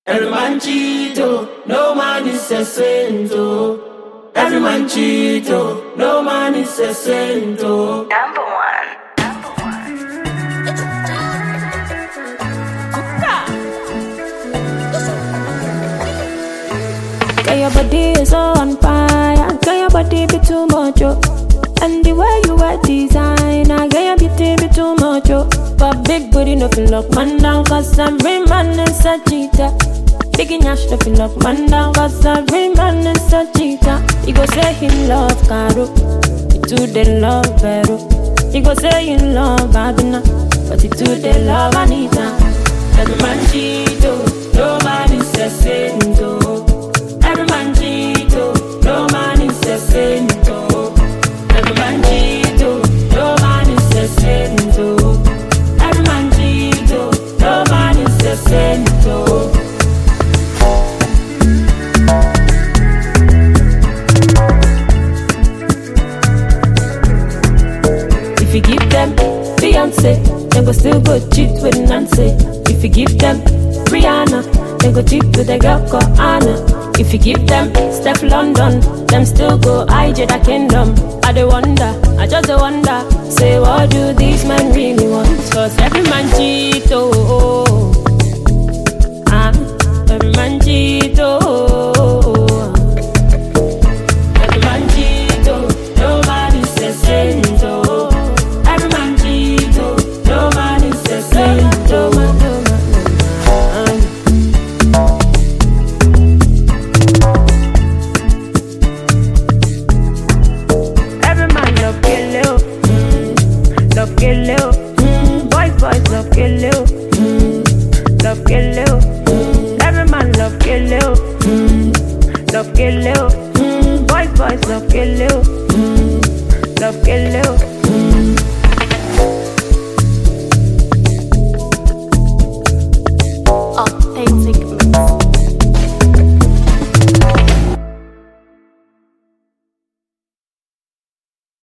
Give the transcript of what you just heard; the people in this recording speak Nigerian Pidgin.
Every man cheat, oh, no man is a saint, oh. Every man cheat, oh, no man is a saint, oh. Number one. Girl, your body is so on fire. Girl, your body be too much, oh. And the way you wear designer, girl, your beauty be too much, oh. But big booty no feel lock man down, cause every man is a cheater. Big nyash no feel lock man down, cause every man is a cheater. He go say he love Caro, he too they love Vero. He go say he love Abina, but he too they love Anita. Every man cheat, oh, no man is a saint, oh. Every man cheat, oh, no man is a saint, oh. Every man cheat, oh, no man is a saint, oh. Every man cheat, oh, no man is a saint, oh. If you give them Beyonce, they go still go cheat with Nancy. If you give them Rihanna, they go cheat with a girl called Anna. If you give them Steph London, them still go IJ the kingdom. I dey wonder, I just dey wonder, say what do these men really want? Cause every man cheat, oh, oh, oh. Every man cheat, oh, oh, oh. Every man cheat, oh, no man is a saint, oh. Every man cheat, oh, no man is a saint, oh. Every man love kill love kill boys love kill love kill every man love kill love kill boys love kill love kill